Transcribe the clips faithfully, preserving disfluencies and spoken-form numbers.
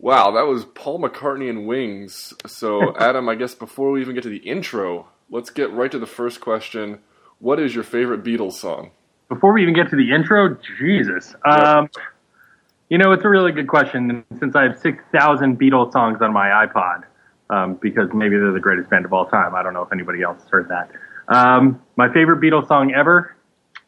Wow, that was Paul McCartney and Wings. So, Adam, I guess before we even get to the intro, let's get right to the first question. What is your favorite Beatles song? Before we even get to the intro, Jesus. Um, Yep. You know, it's a really good question. Since I have six thousand Beatles songs on my iPod, um, because maybe they're the greatest band of all time. I don't know if anybody else has heard that. Um, my favorite Beatles song ever?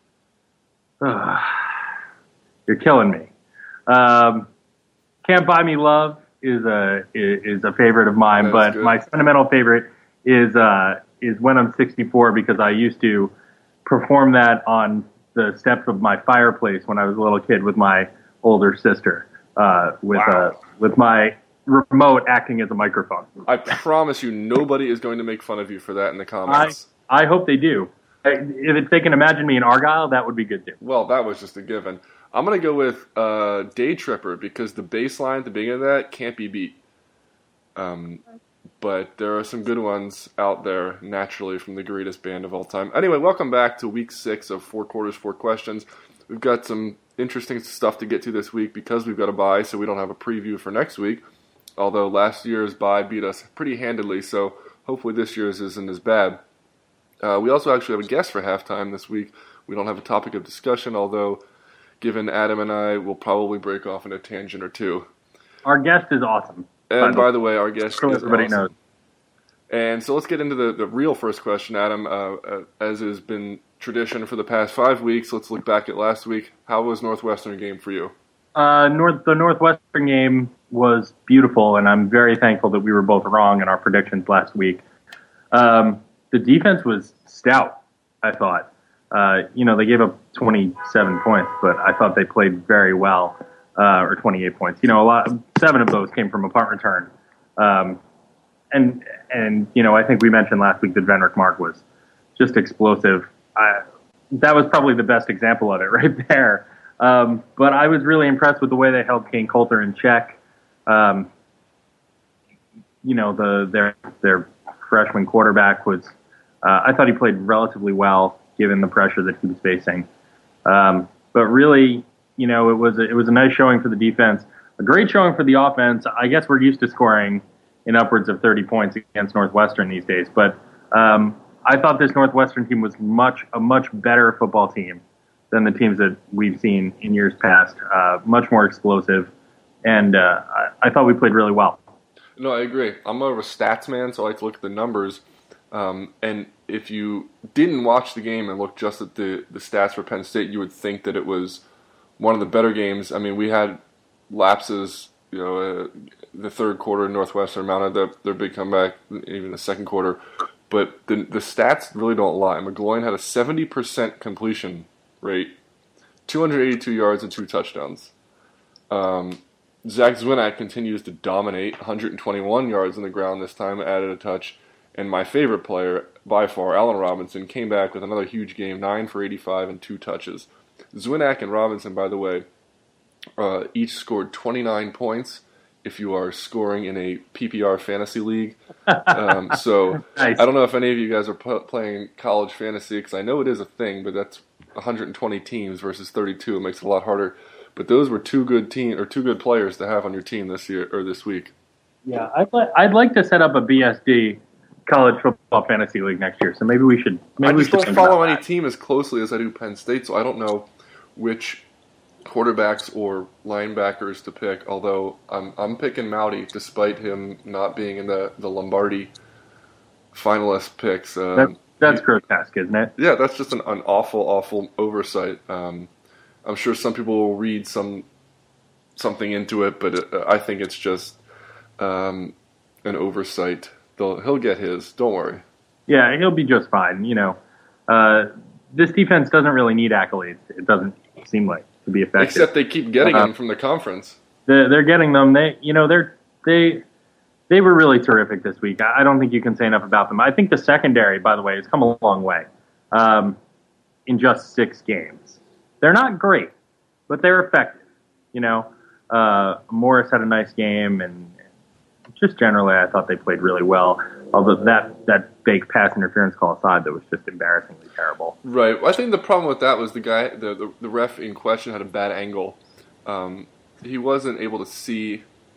Ugh, you're killing me. Um, Can't Buy Me Love is a is a favorite of mine, That's but good. my sentimental favorite is uh, is When I'm sixty-four, because I used to perform that on the steps of my fireplace when I was a little kid with my older sister, uh, with Wow. uh, with my remote acting as a microphone. I promise you, nobody is going to make fun of you for that in the I comments. I hope they do. If it's, they can imagine me in Argyle, that would be good too. Well, that was just a given. I'm going to go with uh, Day Tripper because the bass line at the beginning of that can't be beat. Um, but there are some good ones out there, naturally, from the greatest band of all time. Anyway, welcome back to week six of Four Quarters, Four Questions. We've got some interesting stuff to get to this week because we've got a bye, so we don't have a preview for next week. Although last year's bye beat us pretty handedly, so hopefully this year's isn't as bad. Uh, we also actually have a guest for halftime this week. We don't have a topic of discussion, although given Adam and I, we'll probably break off in a tangent or two. Our guest is awesome. And by the way, our guest So is everybody awesome. knows. And so let's get into the, the real first question, Adam. Uh, uh, as has been tradition for the past five weeks, let's look back at last week. How was Northwestern game for you? Uh, North the Northwestern game was beautiful, and I'm very thankful that we were both wrong in our predictions last week. Um, the defense was stout, I thought. Uh, you know, they gave up twenty-seven points, but I thought they played very well, uh, or twenty-eight points. You know, a lot, seven of those came from a punt return. Um, and, and, you know, I think we mentioned last week that Venrick Mark was just explosive. I, that was probably the best example of it right there. Um, but I was really impressed with the way they held Kane Coulter in check. Um, you know, the their their freshman quarterback was, uh, I thought he played relatively well given the pressure that he was facing. Um, but really, you know, it was a, it was a nice showing for the defense, a great showing for the offense. I guess we're used to scoring in upwards of thirty points against Northwestern these days, but um, I thought this Northwestern team was much a much better football team than the teams that we've seen in years past. Uh, much more explosive, and uh, I, I thought we played really well. No, I agree. I'm more of a stats man, so I like to look at the numbers. Um, and if you didn't watch the game and look just at the, the stats for Penn State, you would think that it was one of the better games. I mean, we had lapses, you know, uh, the third quarter, Northwestern mounted their, their big comeback, even the second quarter. But the, the stats really don't lie. McGloin had a seventy percent completion rate, two hundred eighty-two yards and two touchdowns. Um, Zach Zwinak continues to dominate, one hundred twenty-one yards on the ground this time, added a touch. And my favorite player, by far, Allen Robinson, came back with another huge game, nine for eighty-five and two touches. Zwinak and Robinson, by the way, uh, each scored twenty-nine points if you are scoring in a P P R fantasy league. Um, so Nice. I don't know if any of you guys are p- playing college fantasy, because I know it is a thing, but that's one hundred twenty teams versus thirty-two. It makes it a lot harder. But those were two good team or two good players to have on your team this year or this week. Yeah, I'd, li- I'd like to set up a B S D college football fantasy league next year. So maybe we should. Maybe I we just should don't think follow about any that. team as closely as I do Penn State, so I don't know which quarterbacks or linebackers to pick. Although I'm I'm picking Mowdy, despite him not being in the, the Lombardi finalist picks. Um, That's, that's grotesque, isn't it? yeah, that's just an, an awful, awful oversight. Um, I'm sure some people will read some something into it, but it, I think it's just um, an oversight. They'll, he'll get his. Don't worry. Yeah, he'll be just fine. You know, uh, this defense doesn't really need accolades. It doesn't seem like to be effective. Except they keep getting Uh, them from the conference. They're, they're getting them. They, you know, they're they they were really terrific this week. I I don't think you can say enough about them. I think the secondary, by the way, has come a long way um, in just six games. They're not great, but they're effective. You know, uh, Morris had a nice game, and just generally, I thought they played really well. Although that that fake pass interference call aside, that was just embarrassingly terrible. Right. I think the problem with that was the guy, the the, the ref in question had a bad angle. Um, he wasn't able to see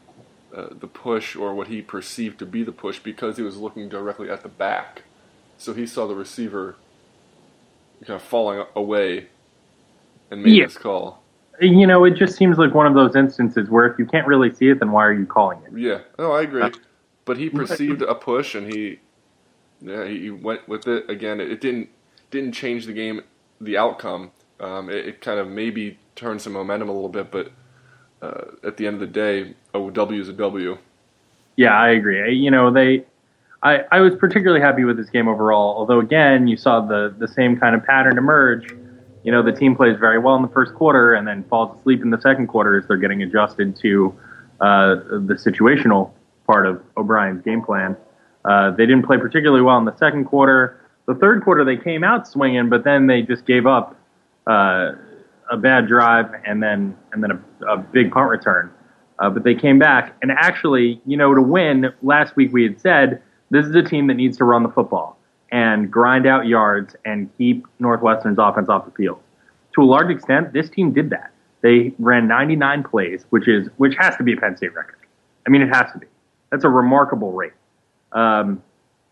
uh, the push or what he perceived to be the push because he was looking directly at the back. So he saw the receiver kind of falling away and made Yeah. this call. You know, it just seems like one of those instances where if you can't really see it, then why are you calling it? Yeah, no, I agree. Uh, But he perceived a push, and he, yeah, he went with it. Again, it didn't didn't change the game, the outcome. Um, it, it kind of maybe turned some momentum a little bit, but uh, at the end of the day, a W is a W. Yeah, I agree. You know, they, I, I was particularly happy with this game overall. Although again, you saw the the same kind of pattern emerge. You know, the team plays very well in the first quarter and then falls asleep in the second quarter as they're getting adjusted to uh, the situational part of O'Brien's game plan. Uh, they didn't play particularly well in the second quarter. The third quarter, they came out swinging, but then they just gave up uh, a bad drive and then and then a, a big punt return. Uh, but they came back, and actually, you know, to win, last week we had said this is a team that needs to run the football and grind out yards and keep Northwestern's offense off the field. To a large extent, this team did that. They ran ninety-nine plays, which is which has to be a Penn State record. I mean, it has to be. That's a remarkable rate. Um,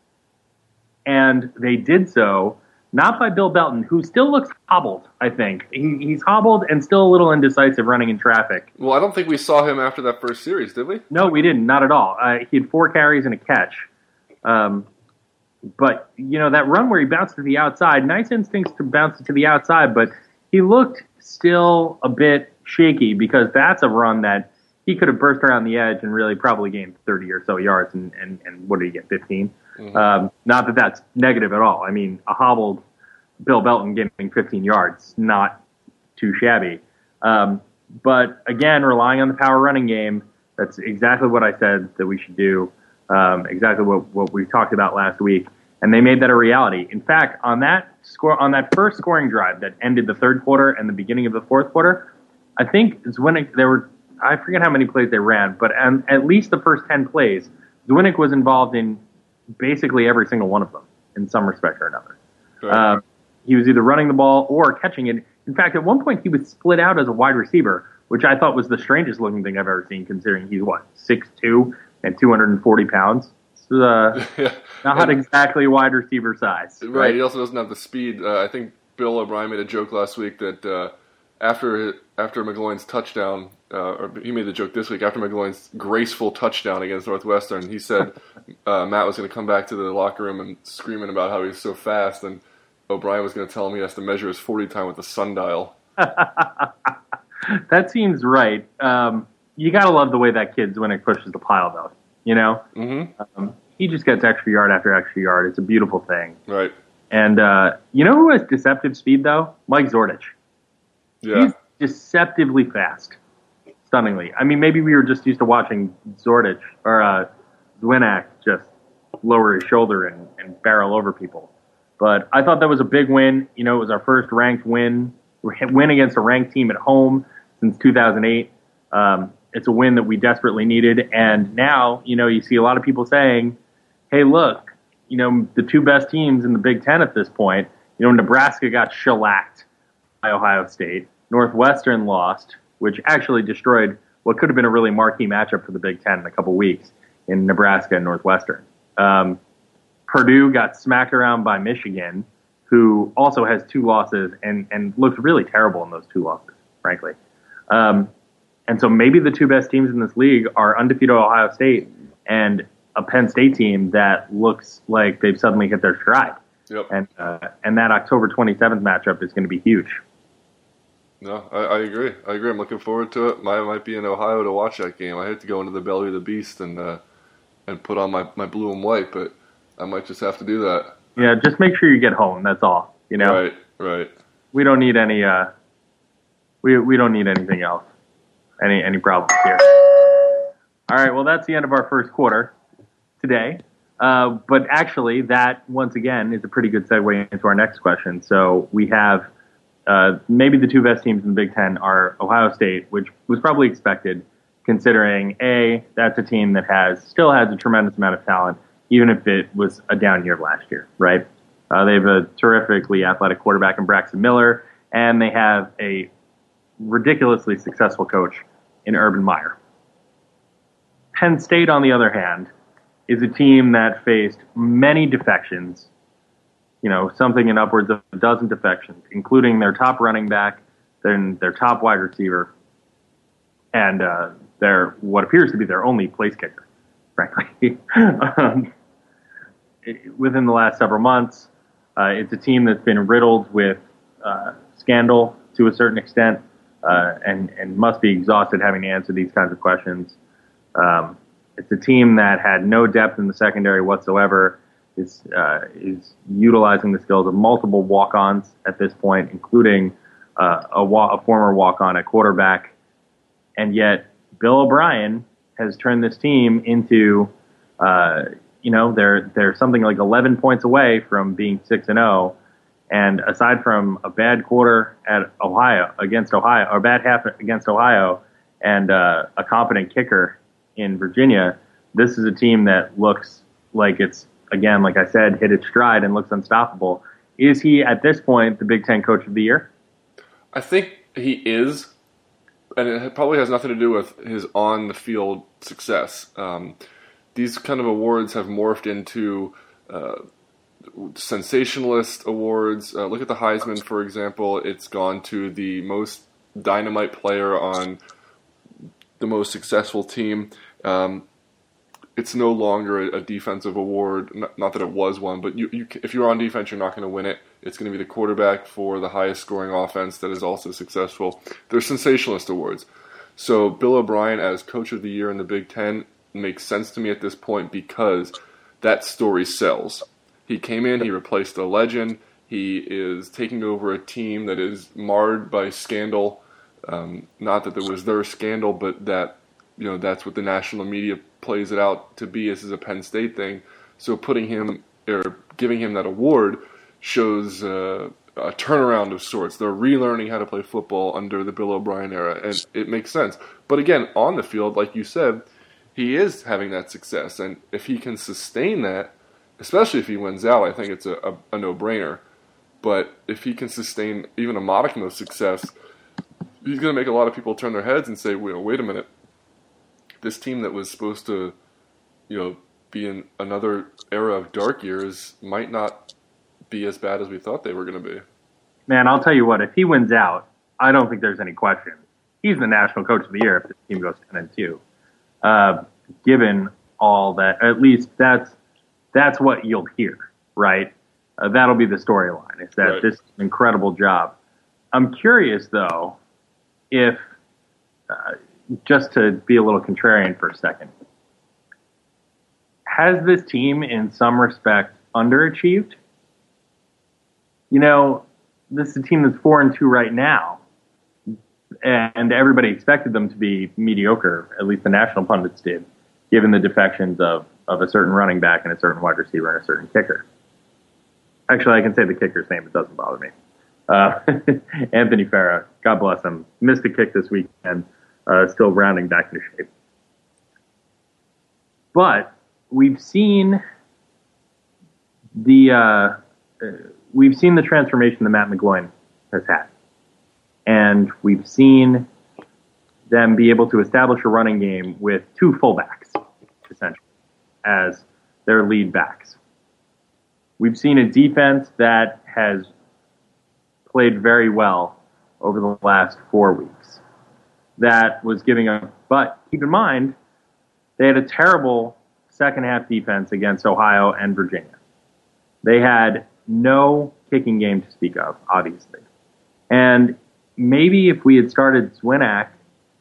and they did so not by Bill Belton, who still looks hobbled, I think. He, he's hobbled and still a little indecisive running in traffic. Well, I don't think we saw him after that first series, did we? No, we didn't. Not at all. Uh, he had four carries and a catch. Um, but, you know, that run where he bounced to the outside, nice instincts to bounce it to the outside, but he looked still a bit shaky because that's a run that he could have burst around the edge and really probably gained thirty or so yards. And, and, and what did he get, fifteen? Mm-hmm. Um, not that that's negative at all. I mean, a hobbled Bill Belton getting fifteen yards, not too shabby. Um, but again, relying on the power running game, that's exactly what I said that we should do, um, exactly what, what we talked about last week. And they made that a reality. In fact, on that score, on that first scoring drive that ended the third quarter and the beginning of the fourth quarter, I think Zwinnick, there were, I forget how many plays they ran, but um, at least the first ten plays, Zwinnick was involved in basically every single one of them in some respect or another. Sure. Um, he was either running the ball or catching it. In fact, at one point he was split out as a wide receiver, which I thought was the strangest looking thing I've ever seen, considering he's, what, six two and two hundred forty pounds. It's, uh, yeah. not exactly wide receiver size. Right. right. He also doesn't have the speed. Uh, I think Bill O'Brien made a joke last week that uh, after after McGloin's touchdown, uh, or he made the joke this week, after McGloin's graceful touchdown against Northwestern, he said uh, Matt was going to come back to the locker room and screaming about how he's so fast, and O'Brien was going to tell him he has to measure his forty time with the sundial. That seems right. Um, you got to love the way that kid Zwinnick pushes the pile, though. You know? Mm-hmm. Um, he just gets extra yard after extra yard. It's a beautiful thing. Right. And uh, you know who has deceptive speed, though? Mike Zordich. Yeah. He's deceptively fast. Stunningly. I mean, maybe we were just used to watching Zordich or uh, Zwinnick just lower his shoulder and, and barrel over people. But I thought that was a big win. You know, it was our first ranked win, win against a ranked team at home since two thousand eight. Um, it's a win that we desperately needed. And now, you know, you see a lot of people saying, hey, look, you know, the two best teams in the Big Ten at this point, you know, Nebraska got shellacked by Ohio State. Northwestern lost, which actually destroyed what could have been a really marquee matchup for the Big Ten in a couple weeks in Nebraska and Northwestern. Um, Purdue got smacked around by Michigan, who also has two losses and, and looked really terrible in those two losses, frankly. Um, and so maybe the two best teams in this league are undefeated Ohio State and a Penn State team that looks like they've suddenly hit their stride. Yep. And uh, and that October twenty-seventh matchup is going to be huge. No, I, I agree. I agree. I'm looking forward to it. I might be in Ohio to watch that game. I had to go into the belly of the beast and uh, and put on my, my blue and white, but I might just have to do that. Yeah, just make sure you get home. That's all. You know. Right. Right. We don't need any. Uh, we we don't need anything else. Any any problems here. All right. Well, that's the end of our first quarter today. Uh, but actually, that once again is a pretty good segue into our next question. So we have uh, maybe the two best teams in the Big Ten are Ohio State, which was probably expected, considering A, that's a team that has still has a tremendous amount of talent, even if it was a down year last year, right? Uh, they have a terrifically athletic quarterback in Braxton Miller, and they have a ridiculously successful coach in Urban Meyer. Penn State, on the other hand, is a team that faced many defections, you know, something in upwards of a dozen defections, including their top running back, then their top wide receiver, and uh, their what appears to be their only place kicker, frankly. um, within the last several months, uh, it's a team that's been riddled with uh, scandal to a certain extent, uh, and and must be exhausted having to answer these kinds of questions. Um, it's a team that had no depth in the secondary whatsoever. Is uh, is utilizing the skills of multiple walk-ons at this point, including uh, a, wa- a former walk-on at quarterback, and yet Bill O'Brien has turned this team into, uh, you know, they're they're something like eleven points away from being six and zero, and aside from a bad quarter at Ohio against Ohio, or a bad half against Ohio, and uh, a competent kicker in Virginia, this is a team that looks like it's, again, like I said, hit its stride and looks unstoppable. Is he, at this point, the Big Ten Coach of the Year? I think he is, and it probably has nothing to do with his on-the-field success. Um, these kind of awards have morphed into uh, sensationalist awards. Uh, look at the Heisman, for example. It's gone to the most dynamite player on the most successful team. Um, It's no longer a, a defensive award. Not, not that it was one, but you, you, if you're on defense, you're not going to win it. It's going to be the quarterback for the highest scoring offense that is also successful. They're sensationalist awards. So Bill O'Brien as Coach of the Year in the Big Ten makes sense to me at this point because that story sells. He came in, he replaced a legend. He is taking over a team that is marred by scandal. Um, not that there was their scandal, but that, you know, that's what the national media plays it out to be. This is a Penn State thing. So putting him or giving him that award shows uh, a turnaround of sorts. They're relearning how to play football under the Bill O'Brien era, and it makes sense. But again, on the field, like you said, he is having that success, and if he can sustain that, especially if he wins out, I think it's a, a, a no-brainer. But if he can sustain even a modicum of success, he's going to make a lot of people turn their heads and say, well, wait a minute. This team that was supposed to, you know, be in another era of dark years might not be as bad as we thought they were going to be. Man, I'll tell you what, if he wins out, I don't think there's any question. He's the National Coach of the Year if the team goes ten and two. Uh, given all that, at least that's that's what you'll hear, right? Uh, that'll be the storyline. It's that right. This is an incredible job. I'm curious, though, if uh, just to be a little contrarian for a second, has this team in some respect underachieved? You know, this is a team that's four and two right now, and everybody expected them to be mediocre, at least the national pundits did, given the defections of, of a certain running back and a certain wide receiver and a certain kicker. Actually, I can say the kicker's name. It doesn't bother me. Uh, Anthony Farah, God bless him, missed a kick this weekend. Uh, still rounding back into shape. But we've seen the uh, uh, we've seen the transformation that Matt McGloin has had, and we've seen them be able to establish a running game with two fullbacks, essentially, as their lead backs. We've seen a defense that has played very well over the last four weeks. That was giving up. But keep in mind, they had a terrible second half defense against Ohio and Virginia. They had no kicking game to speak of, obviously. And maybe if we had started Zwinak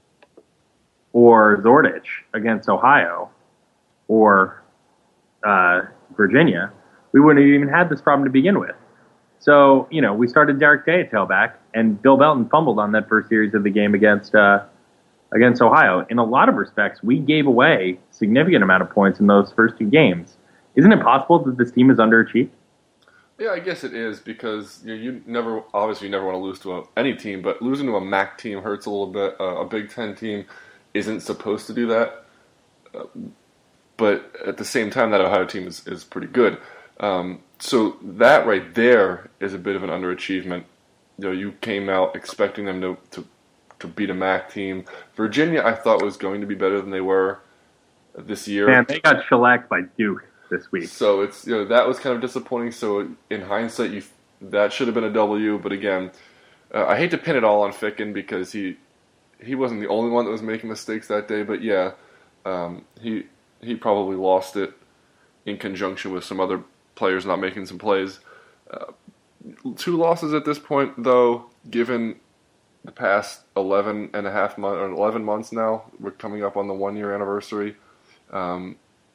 or Zordich against Ohio or uh, Virginia, we wouldn't have even had this problem to begin with. So, you know, we started Derek Day at tailback, and Bill Belton fumbled on that first series of the game against uh, against Ohio. In a lot of respects, we gave away a significant amount of points in those first two games. Isn't it possible that this team is underachieved? Yeah, I guess it is because you, know, you never, obviously, you never want to lose to a, any team, but losing to a M A C team hurts a little bit. Uh, a Big Ten team isn't supposed to do that, uh, but at the same time, that Ohio team is, is pretty good. Um, so that right there is a bit of an underachievement. You know, you came out expecting them to, to, to beat a M A C team. Virginia, I thought, was going to be better than they were. this year. Man, they got shellacked by Duke this week. So it's you know that was kind of disappointing. So in hindsight, you that should have been a W. But again, uh, I hate to pin it all on Ficken because he he wasn't the only one that was making mistakes that day. But yeah, um, he he probably lost it in conjunction with some other players not making some plays. Uh, two losses at this point, though, given the past eleven and a half months, or eleven months now, we're coming up on the one-year anniversary. Um,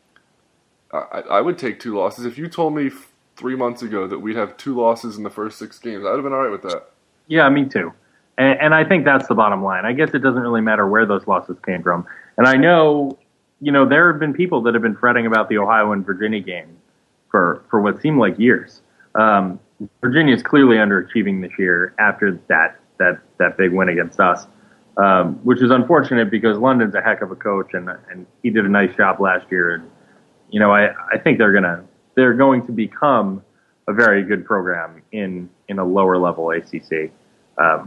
I, I would take two losses. If you told me f- three months ago that we'd have two losses in the first six games, I'd have been all right with that. Yeah, me too. And, and I think that's the bottom line. I guess it doesn't really matter where those losses came from. And I know, you know, there have been people that have been fretting about the Ohio and Virginia game for, for what seemed like years. Um, Virginia is clearly underachieving this year after that that, that big win against us, um, which is unfortunate because London's a heck of a coach, and and he did a nice job last year. And you know, I, I think they're gonna they're going to become a very good program in in a lower level A C C, um,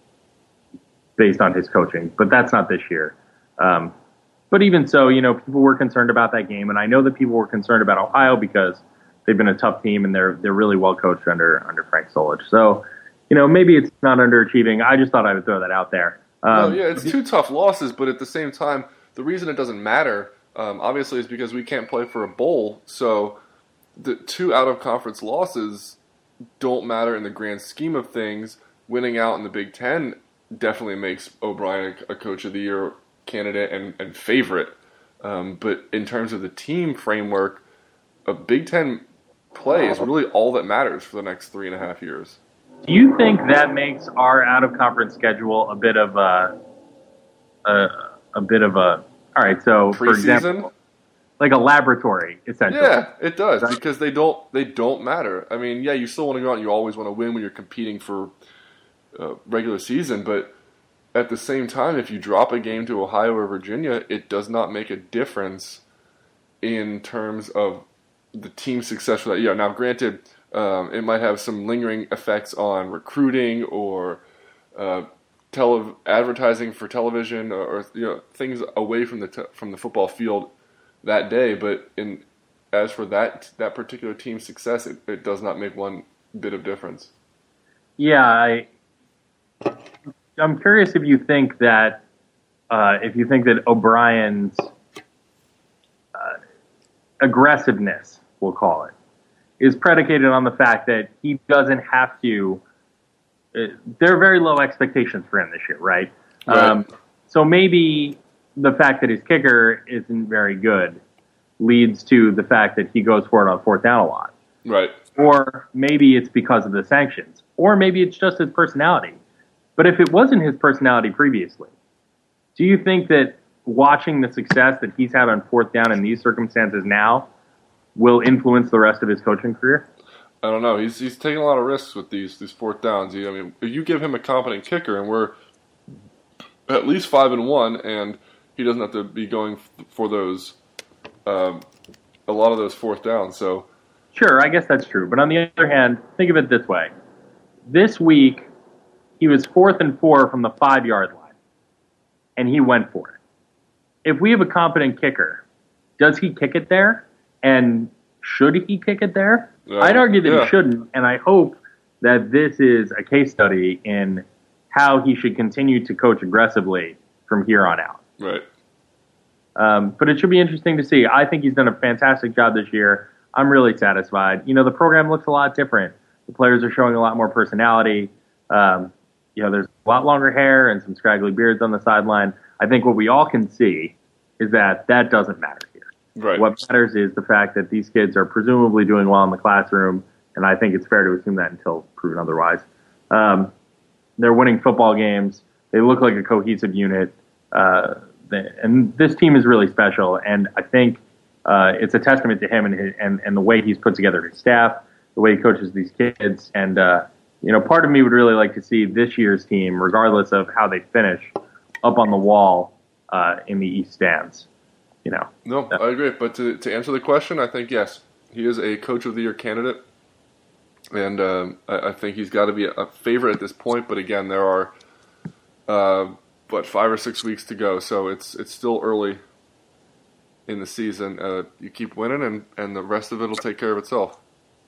based on his coaching. But that's not this year. Um, but even so, you know, people were concerned about that game, and I know that people were concerned about Ohio because they've been a tough team and they're they're really well coached under under Frank Solich. So, you know, maybe it's not underachieving. I just thought I would throw that out there. Um, no, yeah, it's two tough losses, but at the same time, the reason it doesn't matter, um, obviously, is because we can't play for a bowl. So the two out-of-conference losses don't matter in the grand scheme of things. Winning out in the Big Ten definitely makes O'Brien a, a Coach of the Year candidate and, and favorite. Um, but in terms of the team framework, a Big Ten play is really all that matters for the next three and a half years. Do you think that makes our out-of-conference schedule a bit of a, a, a bit of a, all right, so for example, like a laboratory, essentially? Yeah, it does, because they don't they don't matter. I mean, yeah, you still want to go out and you always want to win when you're competing for uh, regular season, but at the same time, if you drop a game to Ohio or Virginia, it does not make a difference in terms of the team's success for that year. Now, granted, Um, it might have some lingering effects on recruiting or uh, tele- advertising for television, or, or you know, things away from the te- from the football field that day. But in as for that that particular team's success, it, it does not make one bit of difference. Yeah, I, I'm curious if you think that uh, if you think that O'Brien's uh, aggressiveness, we'll call it, is predicated on the fact that he doesn't have to. Uh, there are very low expectations for him this year, right? Right. Um, so maybe the fact that his kicker isn't very good leads to the fact that he goes for it on fourth down a lot. Right. Or maybe it's because of the sanctions. Or maybe it's just his personality. But if it wasn't his personality previously, do you think that watching the success that he's had on fourth down in these circumstances now will influence the rest of his coaching career? I don't know. He's he's taking a lot of risks with these these fourth downs. He, I mean, if you give him a competent kicker, and we're at least five and one, and he doesn't have to be going for those um, a lot of those fourth downs. So, sure, I guess that's true. But on the other hand, think of it this way: this week he was fourth and four from the five yard line, and he went for it. If we have a competent kicker, does he kick it there? And should he kick it there? Uh, I'd argue that yeah. he shouldn't, and I hope that this is a case study in how he should continue to coach aggressively from here on out. Right. Um, but it should be interesting to see. I think he's done a fantastic job this year. I'm really satisfied. You know, the program looks a lot different. The players are showing a lot more personality. Um, you know, there's a lot longer hair and some scraggly beards on the sideline. I think what we all can see is that that doesn't matter here. Right. What matters is the fact that these kids are presumably doing well in the classroom, and I think it's fair to assume that until proven otherwise. Um, they're winning football games. They look like a cohesive unit. Uh, they, and this team is really special, and I think uh, it's a testament to him and, his, and, and the way he's put together his staff, the way he coaches these kids. And, uh, you know, part of me would really like to see this year's team, regardless of how they finish, up on the wall uh, in the East stands. You know. No, I agree. But to to answer the question, I think yes, he is a Coach of the Year candidate, and um, I, I think he's got to be a, a favorite at this point. But again, there are uh, what five or six weeks to go, so it's it's still early in the season. Uh, you keep winning, and, and the rest of it will take care of itself.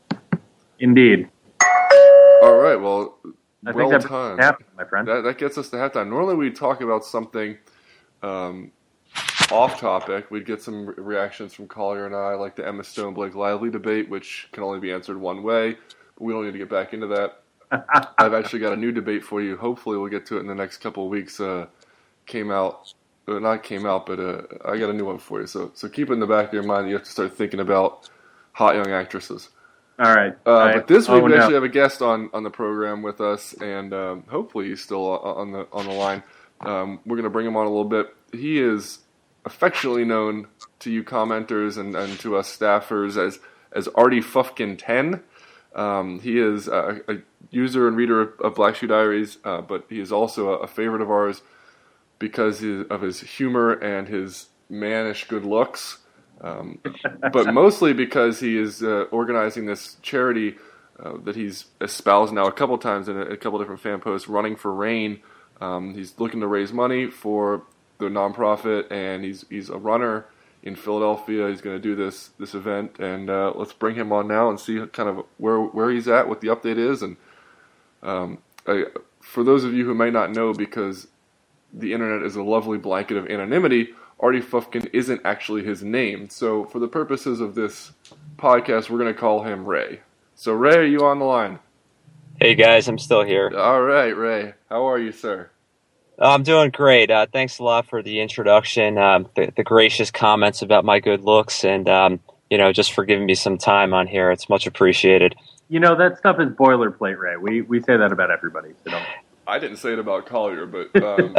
Indeed. All right, well, I well think that's timed. half, my friend. That, that gets us to halftime. Normally we'd talk about something um, off topic. We'd get some re- reactions from Collier and I, like the Emma Stone Blake Lively debate, which can only be answered one way. But we don't need to get back into that. I've actually got a new debate for you. Hopefully we'll get to it in the next couple of weeks. Uh, came out, uh, not came out, but uh, I got a new one for you. So so keep it in the back of your mind that you have to start thinking about hot young actresses. All right. Uh, All right. But this week oh, we no. actually have a guest on, on the program with us, and um, hopefully he's still on the on the line. Um, we're going to bring him on a little bit. He is affectionately known to you commenters and, and to us staffers as as Artie Fufkin ten. Um, he is a, a user and reader of, of Black Shoe Diaries, uh, but he is also a, a favorite of ours because he, of his humor and his mannish good looks. Um, but mostly because he is uh, organizing this charity uh, that he's espoused now a couple times in a, a couple different fan posts, Running for Rain. Um, he's looking to raise money for the nonprofit, and he's he's a runner in Philadelphia. He's going to do this this event, and uh, let's bring him on now and see kind of where where he's at, what the update is. And um, I, for those of you who may not know, because the internet is a lovely blanket of anonymity, Artie Fufkin isn't actually his name. So for the purposes of this podcast, we're going to call him Ray. So Ray, are you on the line? Hey guys, I'm still here. All right, Ray. How are you, sir? I'm doing great. Uh, thanks a lot for the introduction, um, the, the gracious comments about my good looks, and um, you know, just for giving me some time on here. It's much appreciated. You know, that stuff is boilerplate, Ray. We we say that about everybody. So don't. I didn't say it about Collier, but um,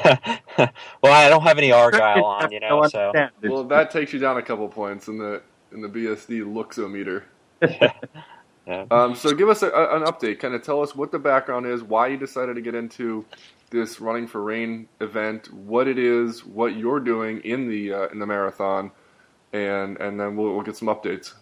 well, I don't have any Argyle on, you know. So well, that takes you down a couple points in the in the B S D looksometer. Yeah. Um, so give us a, a, an update. Kind of tell us what the background is, why you decided to get into this Running for Rain event, what it is, what you're doing in the uh, in the marathon, and and then we'll, we'll get some updates.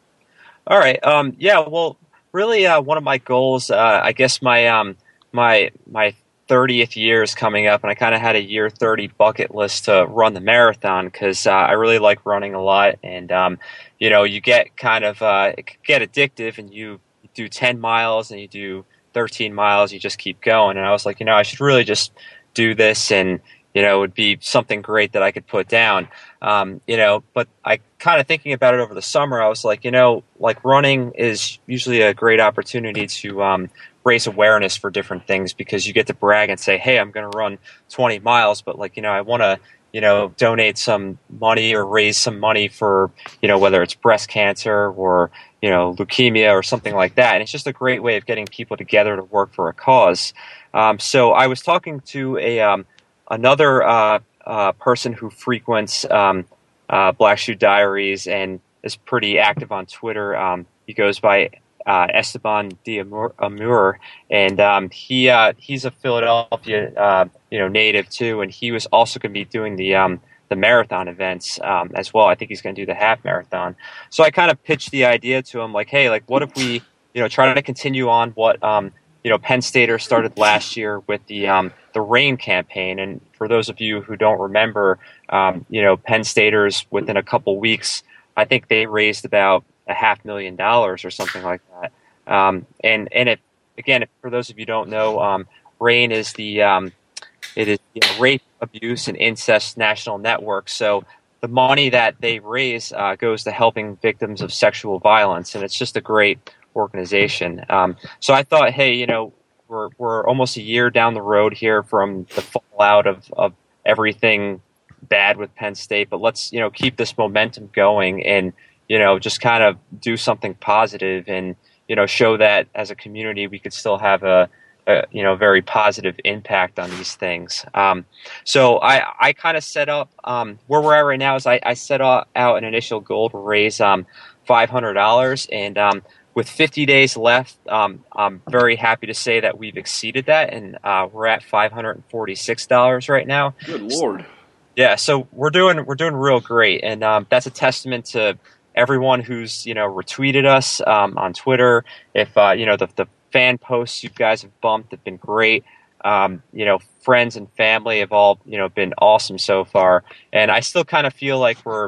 All right. Um, yeah. Well, really, uh, one of my goals, uh, I guess, my um, my my thirtieth year is coming up, and I kind of had a year thirty bucket list to run the marathon because uh, I really like running a lot, and um, you know, you get kind of uh, it can get addictive, and you do ten miles and you do thirteen miles, you just keep going. And I was like, you know, I should really just do this, and you know, it would be something great that I could put down. Um, you know, but I kind of thinking about it over the summer, I was like, you know, like running is usually a great opportunity to um, raise awareness for different things because you get to brag and say, hey, I'm going to run twenty miles, but like, you know, I want to, you know, donate some money or raise some money for, you know, whether it's breast cancer or, you know, leukemia or something like that. And it's just a great way of getting people together to work for a cause. Um, so I was talking to a um, another uh, uh, person who frequents um, uh, Black Shoe Diaries and is pretty active on Twitter. Um, he goes by uh, Esteban D'Amour, and um, he uh, he's a Philadelphia uh, you know native too, and he was also going to be doing the um, the marathon events um, as well. I think he's going to do the half marathon. So I kind of pitched the idea to him, like, hey, like, what if we you know try to continue on what um, you know Penn Staters started last year with the um, the RAIN campaign. And for those of you who don't remember, um, you know Penn Staters within a couple weeks, I think they raised about a half million dollars or something like that. Um, and and it again, if, for those of you who don't know, um, RAIN is the um, it is the Rape, Abuse, and Incest National Network. So the money that they raise uh, goes to helping victims of sexual violence, and it's just a great organization. Um, so I thought, hey, you know, we're we're almost a year down the road here from the fallout of, of everything bad with Penn State, but let's you know keep this momentum going and you know just kind of do something positive and you know show that as a community we could still have a, a you know very positive impact on these things. Um, so I I kind of set up um, where we're at right now is I, I set out an initial goal to raise um, five hundred dollars, and um, with fifty days left, um, I'm very happy to say that we've exceeded that, and uh, we're at five hundred forty-six dollars right now. Good Lord. Yeah, so we're doing we're doing real great, and um, that's a testament to everyone who's you know retweeted us um, on Twitter. If uh, you know the the fan posts you guys have bumped have been great. Um, you know, friends and family have all you know been awesome so far, and I still kind of feel like we're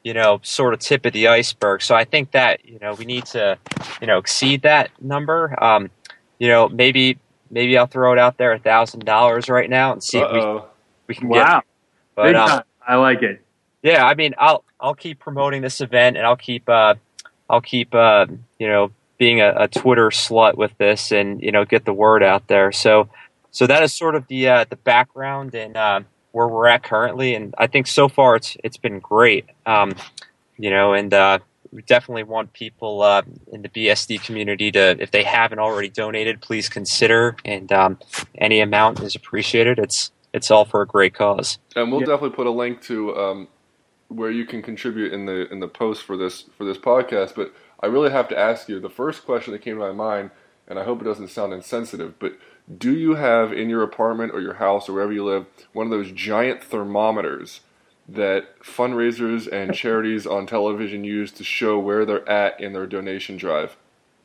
you know, sort of tip of the iceberg. So I think that, you know, we need to, you know, exceed that number. Um, you know, maybe maybe I'll throw it out there a thousand dollars right now and see Uh-oh. if we, we can Wow. get. But um, I like it. yeah, I mean, I'll I'll keep promoting this event, and I'll keep uh, I'll keep uh, you know, being a, a Twitter slut with this, and you know, get the word out there. So so that is sort of the uh, the background and uh, where we're at currently, and I think so far it's it's been great. Um, you know, and uh, we definitely want people uh, in the B S D community to, if they haven't already donated, please consider, and um, any amount is appreciated. It's it's all for a great cause. And we'll Yeah. definitely put a link to um, where you can contribute in the in the post for this for this podcast. But I really have to ask you, the first question that came to my mind, and I hope it doesn't sound insensitive, but do you have in your apartment or your house or wherever you live one of those giant thermometers that fundraisers and charities on television use to show where they're at in their donation drive?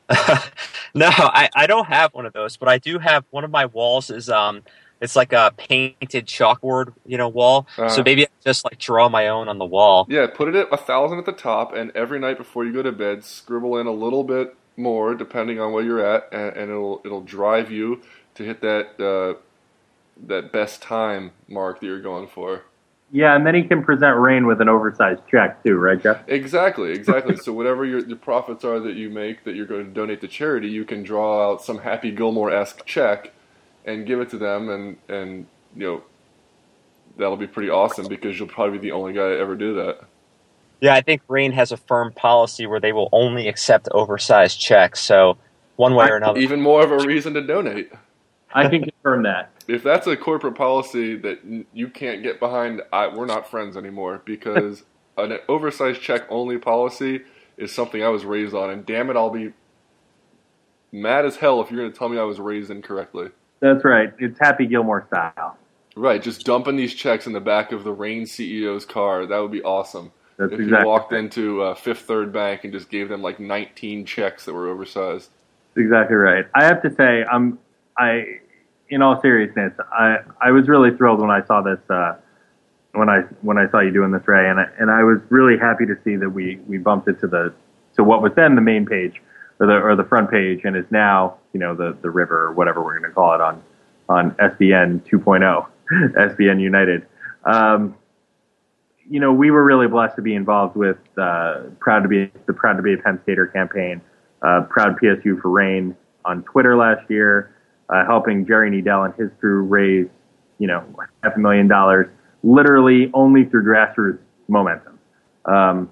No, I, I don't have one of those, but I do have one of my walls is um it's like a painted chalkboard, you know, wall. Uh-huh. So maybe I just like draw my own on the wall. Yeah, put it at a thousand at the top, and every night before you go to bed, scribble in a little bit more depending on where you're at, and, and it'll it'll drive you to hit that uh, that best time mark that you're going for. Yeah, and then he can present Rain with an oversized check too, right, Jeff? Exactly, exactly. So whatever your, your profits are that you make that you're going to donate to charity, you can draw out some Happy Gilmore-esque check and give it to them, and, and you know, that'll be pretty awesome because you'll probably be the only guy to ever do that. Yeah, I think Rain has a firm policy where they will only accept oversized checks. So one way or another. Even more of a reason to donate. I can confirm that. If that's a corporate policy that n- you can't get behind, I, we're not friends anymore, because an oversized check only policy is something I was raised on, and damn it, I'll be mad as hell if you're going to tell me I was raised incorrectly. That's right. It's Happy Gilmore style. Right, just dumping these checks in the back of the Rain C E O's car, that would be awesome. That's if exactly you walked into uh, Fifth Third Bank and just gave them like nineteen checks that were oversized. That's exactly right. I have to say, I'm I. In all seriousness, I, I was really thrilled when I saw this uh, when I when I saw you doing this, Ray, and I, and I was really happy to see that we, we bumped it to the to what was then the main page or the or the front page, and is now, you know, the, the river or whatever we're going to call it on on S B N two point oh, S B N United. Um, you know, we were really blessed to be involved with uh, proud to be the Proud to be a Penn Stater campaign, uh, Proud P S U for Rain on Twitter last year. Uh, helping Jerry Needell and his crew raise, you know, half a million dollars, literally only through grassroots momentum. Um,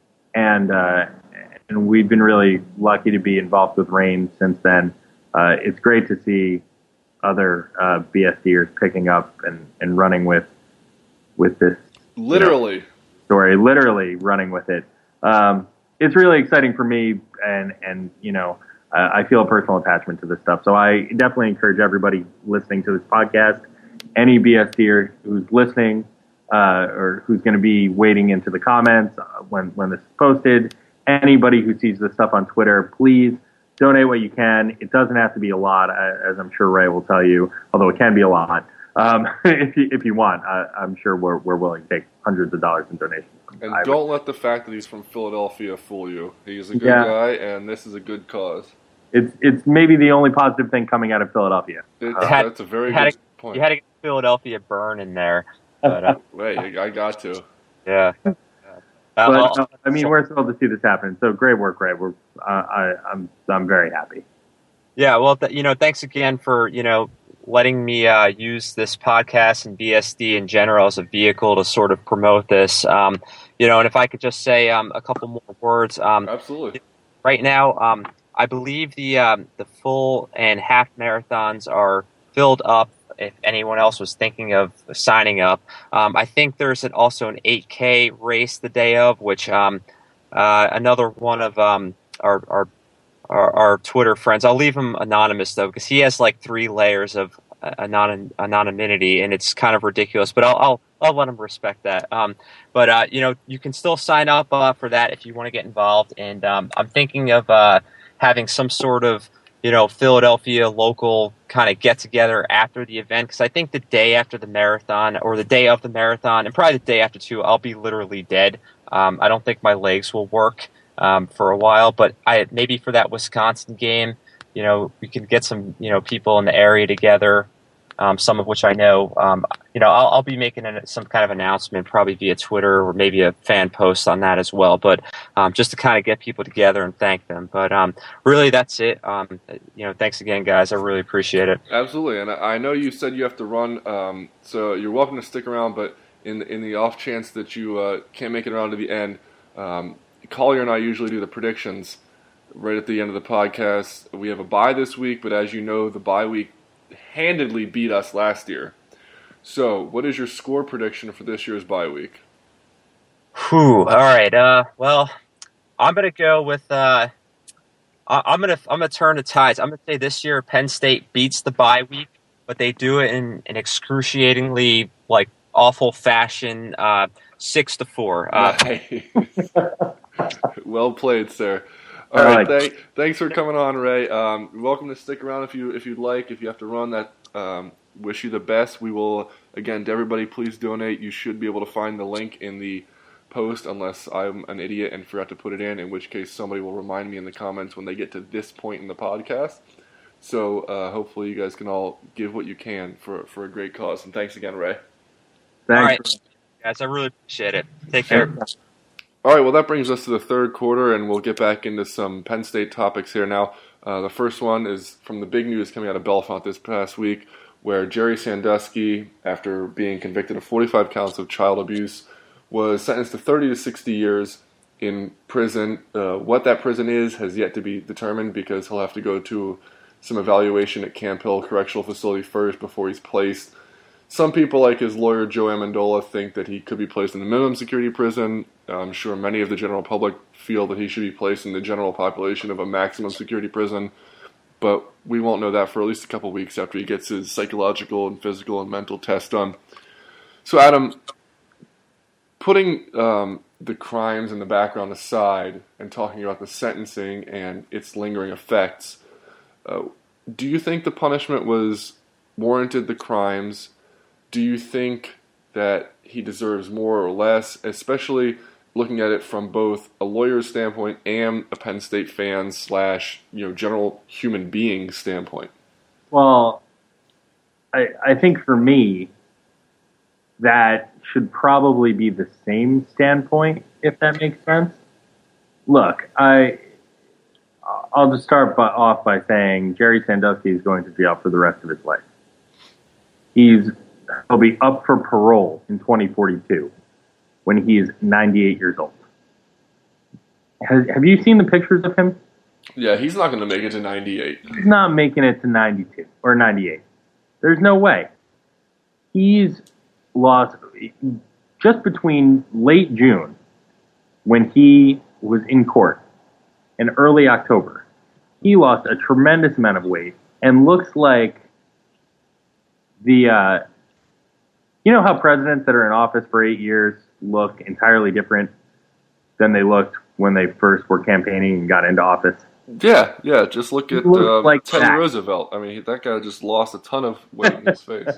and uh, and we've been really lucky to be involved with Rain since then. Uh, it's great to see other uh, BSDers picking up and, and running with with this Literally. you know, story, literally running with it. Um, it's really exciting for me, and and you know. Uh, I feel a personal attachment to this stuff. So I definitely encourage everybody listening to this podcast, any BSDer who's listening uh, or who's going to be wading into the comments uh, when, when this is posted, anybody who sees this stuff on Twitter, please donate what you can. It doesn't have to be a lot, uh, as I'm sure Ray will tell you, although it can be a lot. Um, if you if you want, uh, I'm sure we're we're willing to take hundreds of dollars in donations. And I don't would. let the fact that he's from Philadelphia fool you. He's a good Yeah. guy, and this is a good cause. It's it's maybe the only positive thing coming out of Philadelphia. It's, You had- that's a very you had good to- point. You had to get Philadelphia burn in there. But, uh, Wait, I got to. yeah. Uh, But well, uh, I mean, we're thrilled to see this happen. So great work, Ray. We're uh, I, I'm I'm very happy. yeah, well, th- you know, thanks again for, you know, letting me uh, use this podcast and B S D in general as a vehicle to sort of promote this. Um, you know, and if I could just say um, a couple more words. Um, Absolutely. right now, um, I believe the um, the full and half marathons are filled up. If anyone else was thinking of signing up, um, I think there's an, also an eight K race the day of, which um, uh, another one of um, our, our our our Twitter friends. I'll leave him anonymous though, because he has like three layers of anon- anonymity, and it's kind of ridiculous. But I'll I'll, I'll let him respect that. Um, but uh, you know, you can still sign up uh, for that if you want to get involved. And um, I'm thinking of uh, having some sort of, you know, Philadelphia local kind of get together after the event, because I think the day after the marathon, or the day of the marathon, and probably the day after too, I'll be literally dead. Um, I don't think my legs will work um, for a while, but I maybe for that Wisconsin game, you know, we can get some, you know, people in the area together, um, some of which I know. Um, you know, I'll, I'll be making an, some kind of announcement, probably via Twitter or maybe a fan post on that as well. But um, just to kind of get people together and thank them. But um, really, that's it. Um, you know, thanks again, guys. I really appreciate it. Absolutely, and I know you said you have to run, um, so you're welcome to stick around. But in the, in the off chance that you uh, can't make it around to the end, um, Collier and I usually do the predictions right at the end of the podcast. We have a bye this week, but as you know, the bye week handedly beat us last year. So, what is your score prediction for this year's bye week? Whew. All right. Uh, well, I'm gonna go with. Uh, I, I'm gonna. I'm gonna turn the tides. I'm gonna say this year Penn State beats the bye week, but they do it in an excruciatingly like awful fashion. Uh, six to four. Uh, Nice. Well played, sir. All right, th- thanks for coming on, Ray. Um, welcome to stick around if you if you'd like. If you have to run, that um, wish you the best. We will again to everybody. Please donate. You should be able to find the link in the post, unless I'm an idiot and forgot to put it in. In which case, somebody will remind me in the comments when they get to this point in the podcast. So uh, hopefully, you guys can all give what you can for for a great cause. And thanks again, Ray. Thanks. All right, guys. I really appreciate it. Take care. All right, well, that brings us to the third quarter, and we'll get back into some Penn State topics here now. Uh, the first one is from the big news coming out of Bellefonte this past week, where Jerry Sandusky, after being convicted of forty-five counts of child abuse, was sentenced to thirty to sixty years in prison. Uh, what that prison is has yet to be determined because he'll have to go to some evaluation at Camp Hill Correctional Facility first before he's placed. Some people, like his lawyer, Joe Amendola, think that he could be placed in the minimum security prison. I'm sure many of the general public feel that he should be placed in the general population of a maximum security prison. But we won't know that for at least a couple weeks after he gets his psychological and physical and mental test done. So, Adam, putting um, the crimes in the background aside and talking about the sentencing and its lingering effects, uh, do you think the punishment was warranted the crimes? Do you think that he deserves more or less, especially looking at it from both a lawyer's standpoint and a Penn State fan slash, you know, general human being standpoint? Well, I, I think for me, that should probably be the same standpoint, if that makes sense. Look, I, I'll just start by, off by saying Jerry Sandusky is going to jail for the rest of his life. He's He'll be up for parole in twenty forty-two when he is ninety-eight years old. Has, have you seen the pictures of him? Yeah, he's not going to make it to ninety-eight. He's not making it to ninety-two or ninety-eight. There's no way. He's lost just between late June when he was in court and early October. He lost a tremendous amount of weight and looks like the... Uh, You know how presidents that are in office for eight years look entirely different than they looked when they first were campaigning and got into office? Yeah, yeah. Just look at uh, like Teddy that. Roosevelt. I mean, that guy just lost a ton of weight in his face.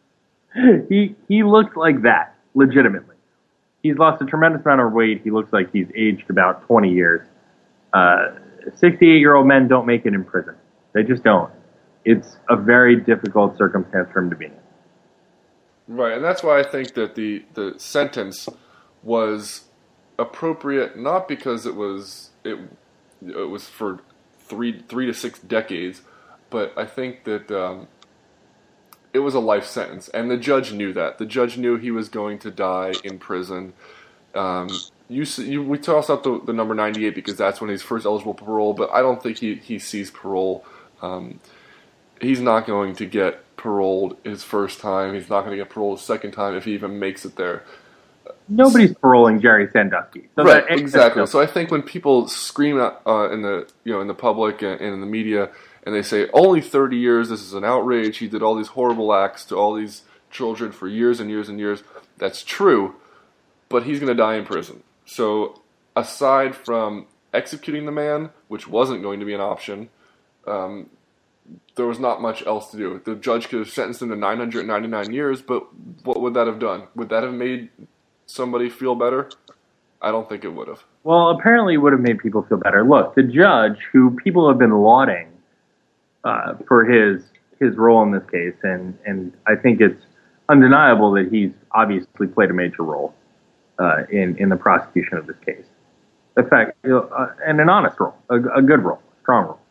He he looks like that, legitimately. He's lost a tremendous amount of weight. He looks like he's aged about twenty years. Uh, sixty-eight-year-old men don't make it in prison. They just don't. It's a very difficult circumstance for him to be in. Right, and that's why I think that the, the sentence was appropriate, not because it was it it was for three three to six decades, but I think that um, it was a life sentence, and the judge knew that. The judge knew he was going to die in prison. Um, you, you we toss out the, the number ninety-eight because that's when he's first eligible for parole, but I don't think he he sees parole. Um, he's not going to get paroled his first time. He's not going to get paroled his second time if he even makes it there. Nobody's paroling Jerry Sandusky. So right, that, exactly. So I think when people scream out, uh, in the you know in the public and, and in the media, and they say only thirty years, this is an outrage. He did all these horrible acts to all these children for years and years and years. That's true, but he's going to die in prison. So aside from executing the man, which wasn't going to be an option, um, there was not much else to do. The judge could have sentenced him to nine hundred ninety-nine years, but what would that have done? Would that have made somebody feel better? I don't think it would have. Well, apparently it would have made people feel better. Look, the judge, who people have been lauding uh, for his his role in this case, and, and I think it's undeniable that he's obviously played a major role uh, in, in the prosecution of this case. In fact, uh, and an honest role, a, a good role, a strong role.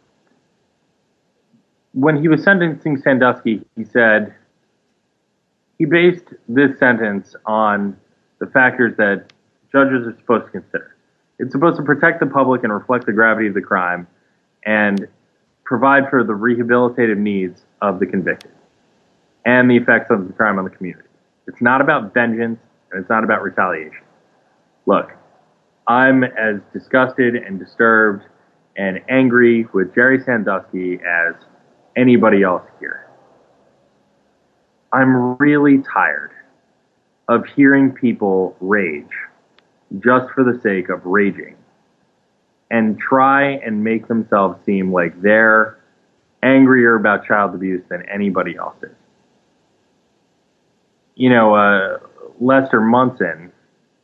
When he was sentencing Sandusky, he said he based this sentence on the factors that judges are supposed to consider. It's supposed to protect the public and reflect the gravity of the crime and provide for the rehabilitative needs of the convicted and the effects of the crime on the community. It's not about vengeance, and it's not about retaliation. Look, I'm as disgusted and disturbed and angry with Jerry Sandusky as anybody else here. I'm really tired of hearing people rage just for the sake of raging and try and make themselves seem like they're angrier about child abuse than anybody else is. You know, uh, Lester Munson,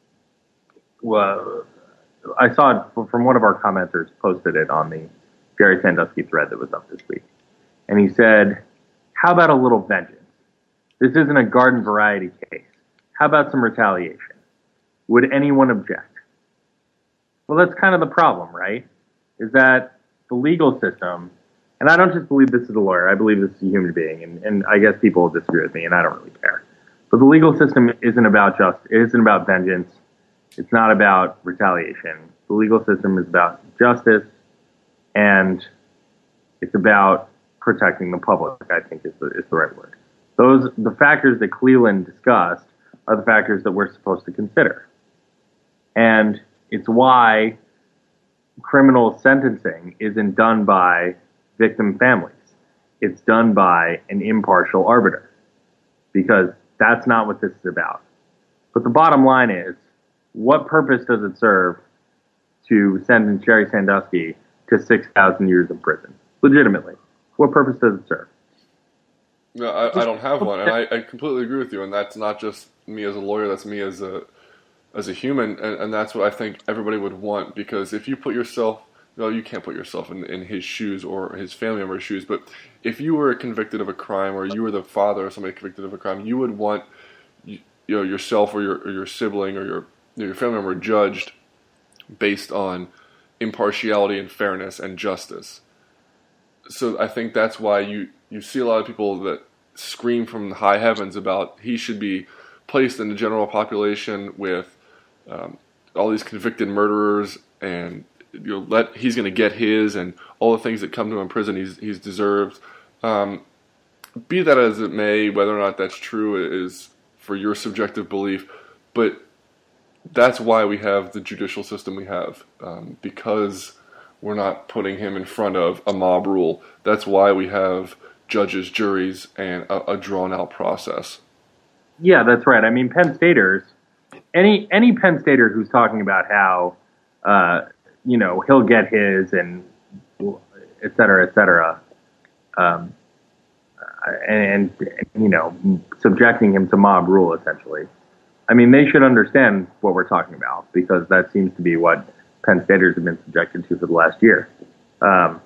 well, I saw it from one of our commenters posted it on the Jerry Sandusky thread that was up this week. And he said, how about a little vengeance? This isn't a garden variety case. How about some retaliation? Would anyone object? Well, that's kind of the problem, right? Is that the legal system, and I don't just believe this is a lawyer, I believe this is a human being, and, and I guess people will disagree with me, and I don't really care. But the legal system isn't about just, it isn't about vengeance. It's not about retaliation. The legal system is about justice, and it's about protecting the public, I think is the, is the right word. Those, the factors that Cleland discussed are the factors that we're supposed to consider. And it's why criminal sentencing isn't done by victim families. It's done by an impartial arbiter, because that's not what this is about. But the bottom line is, what purpose does it serve to sentence Jerry Sandusky to six thousand years in prison? Legitimately. What purpose does it serve? No, I, I don't have one, and I, I completely agree with you. And that's not just me as a lawyer; that's me as a as a human, and, and that's what I think everybody would want. Because if you put yourself, no, you can't put yourself in, in his shoes or his family member's shoes. But if you were convicted of a crime, or you were the father of somebody convicted of a crime, you would want you, you know yourself or your or your sibling or your your family member judged based on impartiality and fairness and justice. So I think that's why you, you see a lot of people that scream from the high heavens about he should be placed in the general population with um, all these convicted murderers, and you know, let he's going to get his, and all the things that come to him in prison he's he's deserved. Um, be that as it may, whether or not that's true is for your subjective belief, but that's why we have the judicial system we have, um, because we're not putting him in front of a mob rule. That's why we have judges, juries, and a, a drawn-out process. Yeah, that's right. I mean, Penn Staters, any any Penn Stater who's talking about how, uh, you know, he'll get his and et cetera, et cetera, um, and, and, you know, subjecting him to mob rule, essentially. I mean, they should understand what we're talking about, because that seems to be what Penn Staters have been subjected to for the last year. Um,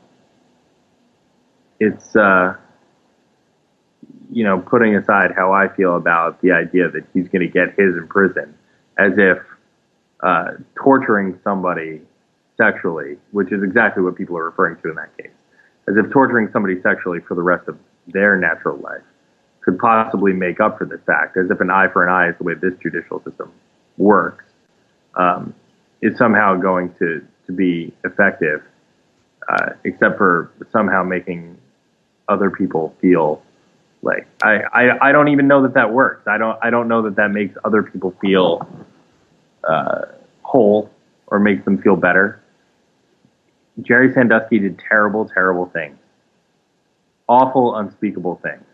it's, uh, you know, putting aside how I feel about the idea that he's going to get his in prison, as if uh, torturing somebody sexually, which is exactly what people are referring to in that case, as if torturing somebody sexually for the rest of their natural life could possibly make up for this fact, as if an eye for an eye is the way this judicial system works. Um, is somehow going to, to be effective, uh, except for somehow making other people feel like, I, I, I don't even know that that works. I don't, I don't know that that makes other people feel uh, whole or makes them feel better. Jerry Sandusky did terrible, terrible things. Awful, unspeakable things.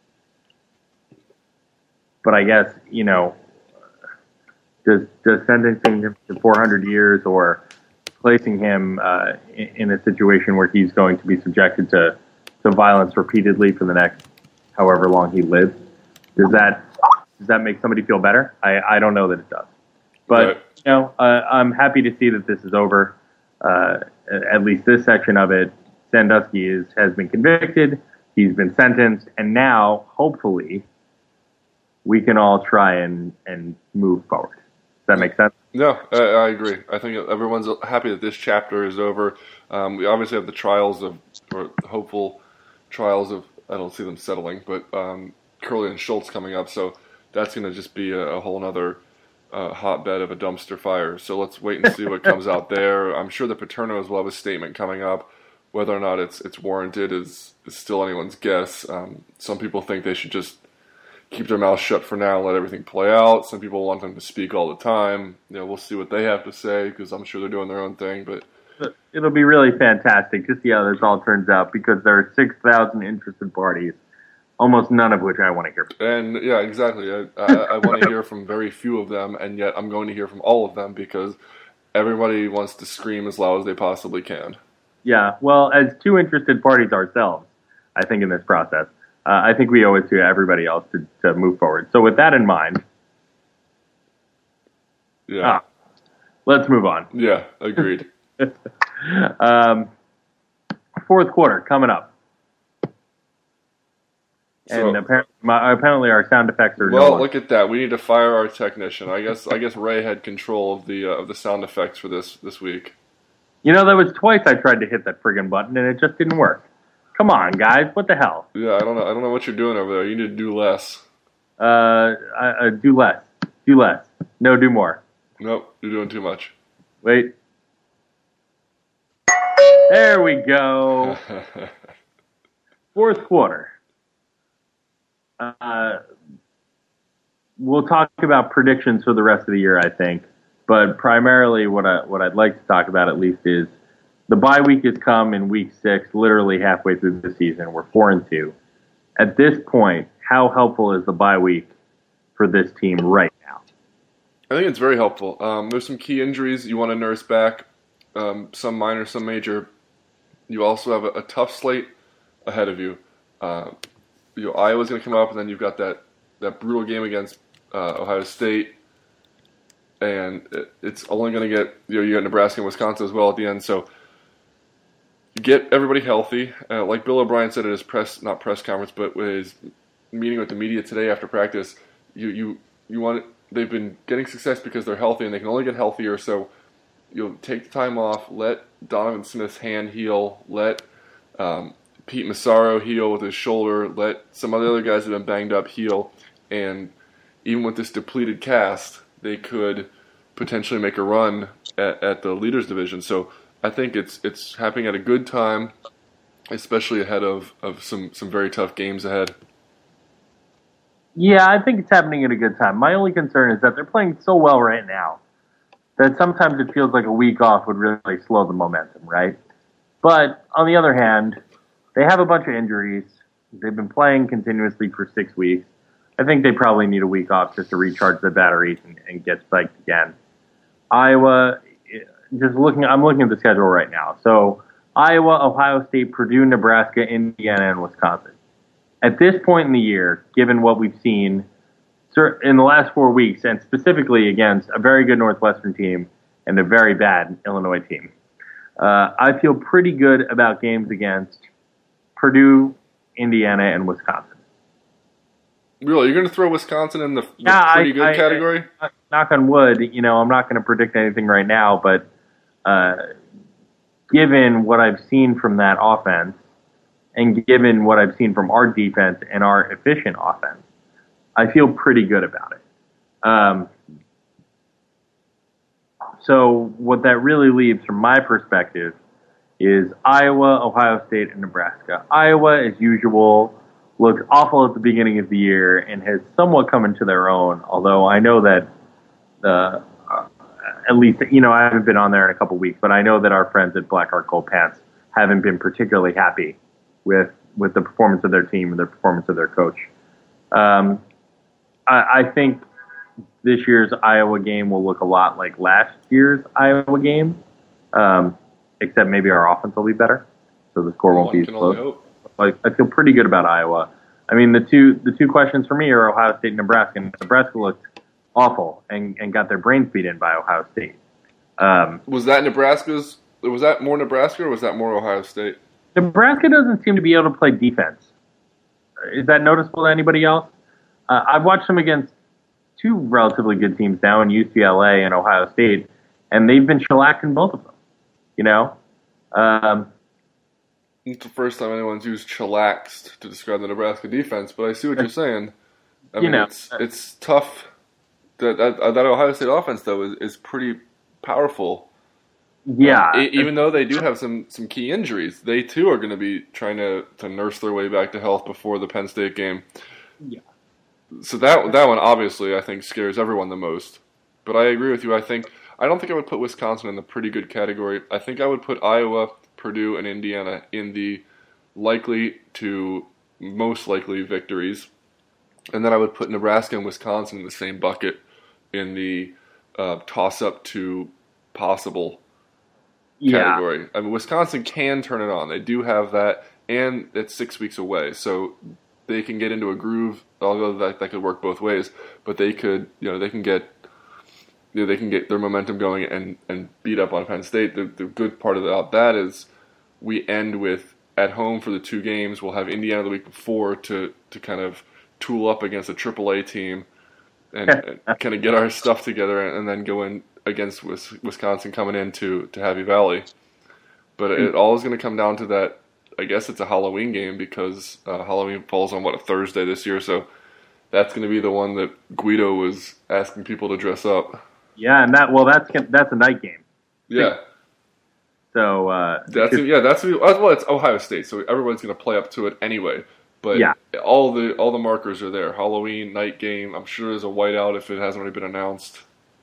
But I guess, you know, Does, does sentencing him to four hundred years or placing him uh, in, in a situation where he's going to be subjected to, to violence repeatedly for the next however long he lives, does that does that make somebody feel better? I, I don't know that it does. But right. you know, uh, I'm happy to see that this is over. Uh, at least this section of it. Sandusky is has been convicted. He's been sentenced, and now hopefully we can all try and and move forward. Does that make sense? No, I, I agree. I think everyone's happy that this chapter is over. Um, we obviously have the trials of, or hopeful trials of, I don't see them settling, but um, Curley and Schultz coming up. So that's going to just be a, a whole other uh, hotbed of a dumpster fire. So let's wait and see what comes out there. I'm sure the Paternos will have a statement coming up. Whether or not it's it's warranted is, is still anyone's guess. Um, some people think they should just keep their mouths shut for now, let everything play out. Some people want them to speak all the time. You know, we'll see what they have to say because I'm sure they're doing their own thing. But it'll be really fantastic to see how this all turns out because there are six thousand interested parties, almost none of which I want to hear from. And yeah, exactly. I, I, I want to hear from very few of them, and yet I'm going to hear from all of them because everybody wants to scream as loud as they possibly can. Yeah, well, as two interested parties ourselves, I think in this process, uh, I think we owe it to everybody else to, to move forward. So with that in mind, yeah, ah, let's move on. Yeah, agreed. um, fourth quarter coming up. So, and apparently, my, apparently our sound effects are well. no Look at that. We need to fire our technician. I guess. I guess Ray had control of the uh, of the sound effects for this this week. You know, that was twice I tried to hit that friggin' button and it just didn't work. Come on, guys, what the hell? Yeah, I don't know. I don't know what you're doing over there. You need to do less. Uh, I, I, do less. Do less. No, do more. Nope, you're doing too much. Wait. There we go. Fourth quarter. Uh, we'll talk about predictions for the rest of the year, I think. But primarily what, I, what I'd like to talk about at least is the bye week has come in week six, literally halfway through the season. We're four and two. At this point, how helpful is the bye week for this team right now? I think it's very helpful. Um, there's some key injuries you want to nurse back, um, some minor, some major. You also have a, a tough slate ahead of you. Uh, you know, Iowa's going to come up, and then you've got that, that brutal game against uh, Ohio State. And it, it's only going to get, you know, you got Nebraska and Wisconsin as well at the end. So you get everybody healthy. Uh, like Bill O'Brien said at his press, not press conference, but with his meeting with the media today after practice, you, you, you want, they've been getting success because they're healthy and they can only get healthier. So you'll take the time off, let Donovan Smith's hand heal, let um, Pete Massaro heal with his shoulder, let some of the other guys that have been banged up heal. And even with this depleted cast, they could potentially make a run at, at the leaders division. So I think it's it's happening at a good time, especially ahead of, of some, some very tough games ahead. Yeah, I think it's happening at a good time. My only concern is that they're playing so well right now that sometimes it feels like a week off would really slow the momentum, right? But on the other hand, they have a bunch of injuries. They've been playing continuously for six weeks. I think they probably need a week off just to recharge the batteries and, and get spiked again. Iowa, just looking, I'm looking at the schedule right now. So Iowa, Ohio State, Purdue, Nebraska, Indiana, and Wisconsin. At this point in the year, given what we've seen in the last four weeks, and specifically against a very good Northwestern team and a very bad Illinois team, uh, I feel pretty good about games against Purdue, Indiana, and Wisconsin. Really, you're going to throw Wisconsin in the, the yeah, pretty I, good I, category? I, knock on wood, you know, I'm not going to predict anything right now, but uh, given what I've seen from that offense, and given what I've seen from our defense and our efficient offense, I feel pretty good about it. Um, so what that really leaves from my perspective is Iowa, Ohio State, and Nebraska. Iowa, as usual, looked awful at the beginning of the year and has somewhat come into their own, although I know that uh, uh, at least, you know, I haven't been on there in a couple weeks, but I know that our friends at Black Heart Gold Pants haven't been particularly happy with with the performance of their team and the performance of their coach. Um, I, I think this year's Iowa game will look a lot like last year's Iowa game, um, except maybe our offense will be better, so the score won't be as close. Like, I feel pretty good about Iowa. I mean, the two the two questions for me are Ohio State and Nebraska. And Nebraska looked awful and, and got their brains beat in by Ohio State. Um, was that Nebraska's? Was that more Nebraska or was that more Ohio State? Nebraska doesn't seem to be able to play defense. Is that noticeable to anybody else? Uh, I've watched them against two relatively good teams now in U C L A and Ohio State, and they've been shellacked in both of them. You know? Um, it's the first time anyone's used chillaxed to describe the Nebraska defense, but I see what you're saying. I mean, you know, it's, it's tough. That, that, that Ohio State offense, though, is, is pretty powerful. Yeah. Um, even though they do have some, some key injuries, they, too, are going to be trying to, to nurse their way back to health before the Penn State game. Yeah. So that that one, obviously, I think scares everyone the most. But I agree with you. I think I don't think I would put Wisconsin in the pretty good category. I think I would put Iowa, Purdue, and Indiana in the likely to most likely victories. And then I would put Nebraska and Wisconsin in the same bucket in the uh, toss-up to possible yeah. category. I mean, Wisconsin can turn it on. They do have that, and it's six weeks away. So they can get into a groove, although that, that could work both ways. But they could, you know, they can get You know, they can get their momentum going and, and beat up on Penn State. The, the good part about that is we end with, at home for the two games, we'll have Indiana the week before to, to kind of tool up against a triple A team and, and kind of get our stuff together and, and then go in against Wisconsin coming into to Happy Valley. But it all is going to come down to that. I guess it's a Halloween game because uh, Halloween falls on, what, a Thursday this year, so that's going to be the one that Guido was asking people to dress up. Yeah, and that well, that's that's a night game. Yeah. So uh, that's yeah, that's well, it's Ohio State, so everyone's going to play up to it anyway. But yeah. all the all the markers are there. Halloween night game. I'm sure there's a whiteout if it hasn't already been announced.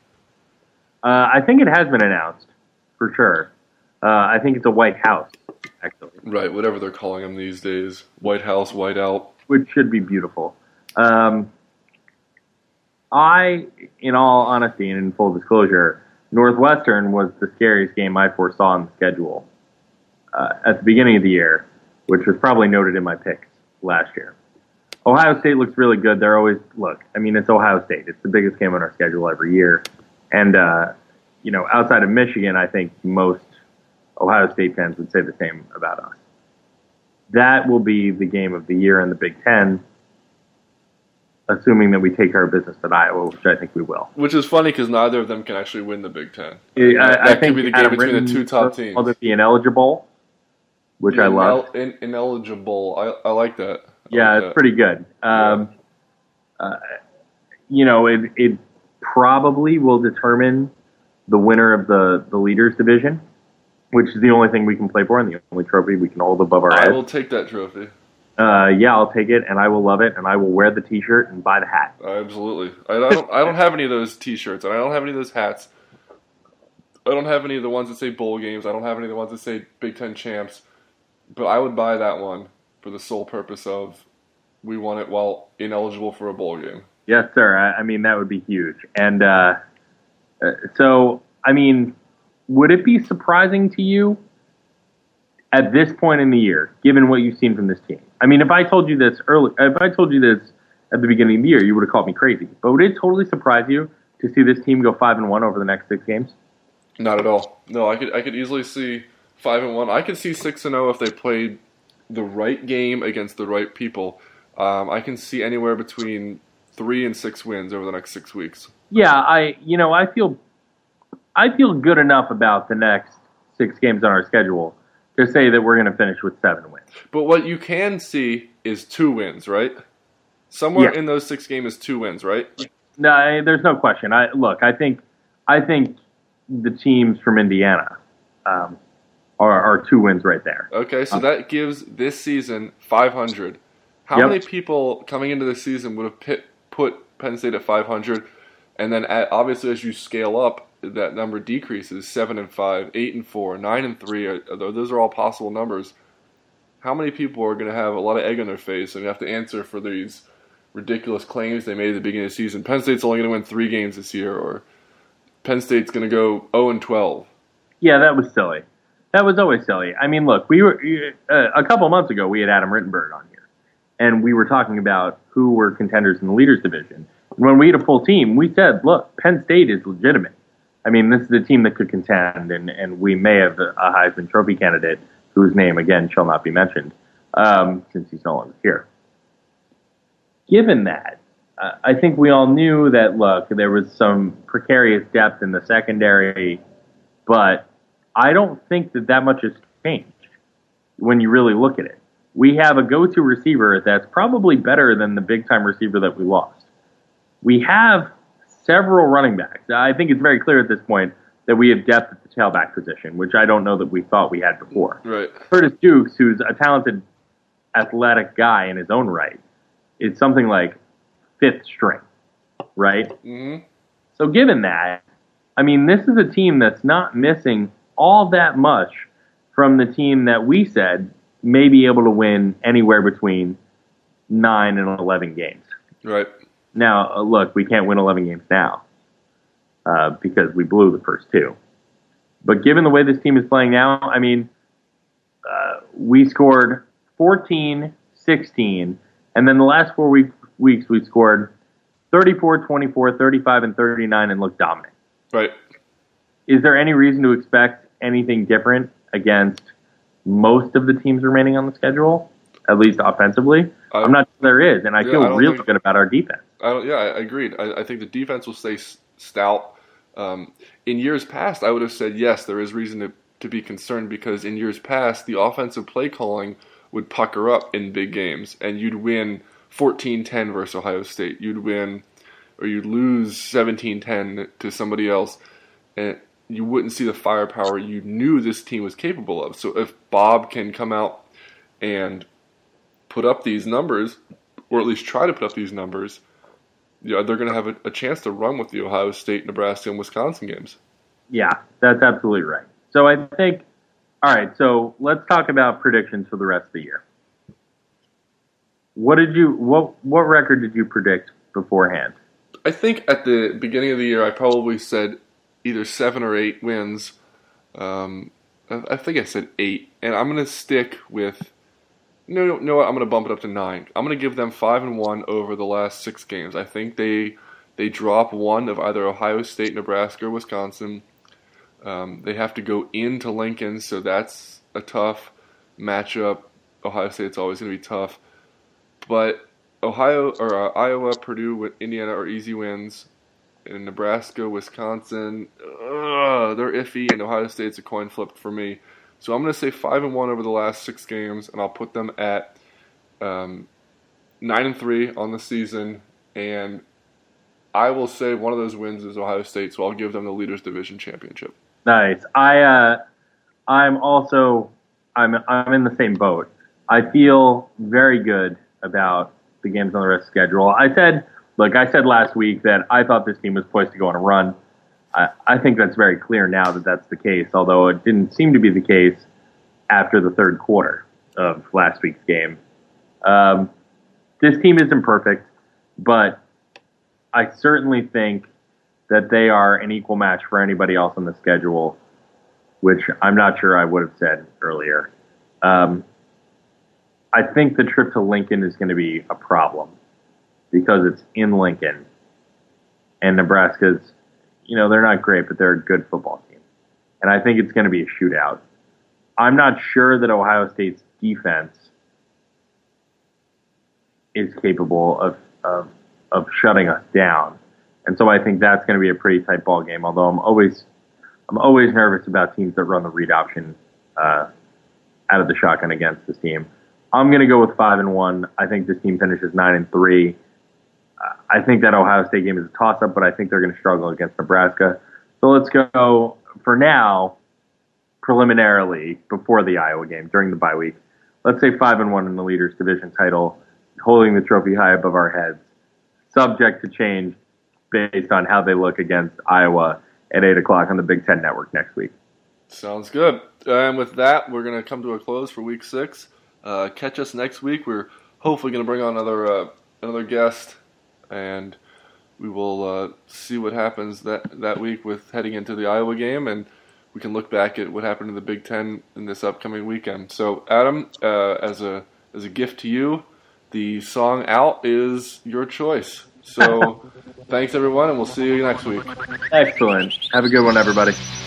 Uh, I think it has been announced for sure. Uh, I think it's a White House, actually. Right, whatever they're calling them these days, White House, whiteout, which should be beautiful. Um, I, in all honesty and in full disclosure, Northwestern was the scariest game I foresaw in the schedule uh, at the beginning of the year, which was probably noted in my picks last year. Ohio State looks really good. They're always, look, I mean, it's Ohio State. It's the biggest game on our schedule every year. And, uh, you know, outside of Michigan, I think most Ohio State fans would say the same about us. That will be the game of the year in the Big Ten, assuming that we take care of business at Iowa, which I think we will. Which is funny because neither of them can actually win the Big Ten. I, I, that I could think be the game between the two top teams. Called it the ineligible, which the I love. Inel- in, ineligible. I, I like that. I yeah, like it's that. pretty good. Um, yeah. uh, you know, it, it probably will determine the winner of the, the leaders division, which is the only thing we can play for and the only trophy we can hold above our I heads. will take that trophy. Uh, yeah, I'll take it, and I will love it, and I will wear the T-shirt and buy the hat. Uh, absolutely. I, I don't. I don't have any of those T-shirts, and I don't have any of those hats. I don't have any of the ones that say bowl games. I don't have any of the ones that say Big Ten champs. But I would buy that one for the sole purpose of we won it while ineligible for a bowl game. Yes, sir. I, I mean, that would be huge. And uh, uh, so, I mean, would it be surprising to you at this point in the year, given what you've seen from this team? I mean, if I told you this early, if I told you this at the beginning of the year, you would have called me crazy. But would it totally surprise you to see this team go five and one over the next six games? Not at all. No, I could I could easily see five and one. I could see six and zero if they played the right game against the right people. Um, I can see anywhere between three and six wins over the next six weeks. Yeah, I you know I feel I feel good enough about the next six games on our schedule to say that we're going to finish with seven wins. But what you can see is two wins, right? Somewhere yeah. in those six games is two wins, right? No, I, there's no question. I look, I think I think the teams from Indiana um, are, are two wins right there. Okay, so that gives this season five hundred. How Yep. many people coming into the season would have pit, put Penn State at five hundred? And then at, obviously as you scale up, that number decreases. seven and five, eight and four, nine and three. Those are all possible numbers. How many people are going to have a lot of egg on their face and have to answer for these ridiculous claims they made at the beginning of the season? Penn State's only going to win three games this year, or Penn State's going to go oh and twelve. Yeah, that was silly. That was always silly. I mean, look, we were uh, a couple months ago we had Adam Rittenberg on here, and we were talking about who were contenders in the leaders division, when we had a full team, we said, look, Penn State is legitimate. I mean, this is a team that could contend, and, and we may have a Heisman Trophy candidate whose name, again, shall not be mentioned, um, since he's no longer here. Given that, uh, I think we all knew that, look, there was some precarious depth in the secondary, but I don't think that that much has changed when you really look at it. We have a go-to receiver that's probably better than the big-time receiver that we lost. We have several running backs. I think it's very clear at this point that we have depth at the tailback position, which I don't know that we thought we had before. Right. Curtis Dukes, who's a talented, athletic guy in his own right, is something like fifth string, right? Mm-hmm. So given that, I mean, this is a team that's not missing all that much from the team that we said may be able to win anywhere between nine and eleven games. Right. Now, uh, look, we can't win eleven games now uh, because we blew the first two. But given the way this team is playing now, I mean, uh, we scored fourteen, sixteen, and then the last four week, weeks we scored thirty-four, twenty-four, thirty-five, and thirty-nine and looked dominant. Right. Is there any reason to expect anything different against most of the teams remaining on the schedule, at least offensively? I, I'm not sure there is, and I yeah, feel I real think, good about our defense. I don't, yeah, I agreed. I, I think the defense will stay stout. Um, in years past, I would have said, yes, there is reason to, to be concerned because in years past, the offensive play calling would pucker up in big games, and you'd win fourteen ten versus Ohio State. You'd win, or you'd lose seventeen ten to somebody else, and you wouldn't see the firepower you knew this team was capable of. So if Bob can come out and put up these numbers, or at least try to put up these numbers, you know, they're going to have a, a chance to run with the Ohio State, Nebraska, and Wisconsin games. Yeah, that's absolutely right. So I think, all right, so let's talk about predictions for the rest of the year. What did you, what, what record did you predict beforehand? I think at the beginning of the year, I probably said either seven or eight wins. Um, I, I think I said eight, and I'm going to stick with. No, no, no. I'm going to bump it up to nine. I'm going to give them five and one over the last six games. I think they they drop one of either Ohio State, Nebraska, or Wisconsin. Um, they have to go into Lincoln, so that's a tough matchup. Ohio State's always going to be tough, but Ohio or uh, Iowa, Purdue, Indiana are easy wins. In Nebraska, Wisconsin, ugh, they're iffy, and Ohio State's a coin flip for me. So I'm going to say five and one over the last six games, and I'll put them at um, nine and three on the season. And I will say one of those wins is Ohio State, so I'll give them the Leaders Division Championship. Nice. I uh, I'm also I'm I'm in the same boat. I feel very good about the games on the rest of the schedule. I said. Look, I said last week that I thought this team was poised to go on a run. I, I think that's very clear now that that's the case, although it didn't seem to be the case after the third quarter of last week's game. Um, this team isn't perfect, but I certainly think that they are an equal match for anybody else on the schedule, which I'm not sure I would have said earlier. Um, I think the trip to Lincoln is going to be a problem, because it's in Lincoln, and Nebraska's, you know, they're not great, but they're a good football team. And I think it's going to be a shootout. I'm not sure that Ohio State's defense is capable of, of, of shutting us down. And so I think that's going to be a pretty tight ball game, although I'm always, I'm always nervous about teams that run the read option uh, out of the shotgun against this team. I'm going to go with five and one. I think this team finishes nine and three. I think that Ohio State game is a toss-up, but I think they're going to struggle against Nebraska. So let's go, for now, preliminarily, before the Iowa game, during the bye week. Let's say five and one in the Leaders Division title, holding the trophy high above our heads, subject to change based on how they look against Iowa at eight o'clock on the Big Ten Network next week. Sounds good. And with that, we're going to come to a close for week six. Uh, catch us next week. We're hopefully going to bring on another uh, another guest, and we will uh, see what happens that, that week with heading into the Iowa game, and we can look back at what happened in the Big Ten in this upcoming weekend. So, Adam, uh, as a as a gift to you, the song out is your choice. So, thanks everyone, and we'll see you next week. Excellent. Have a good one, everybody.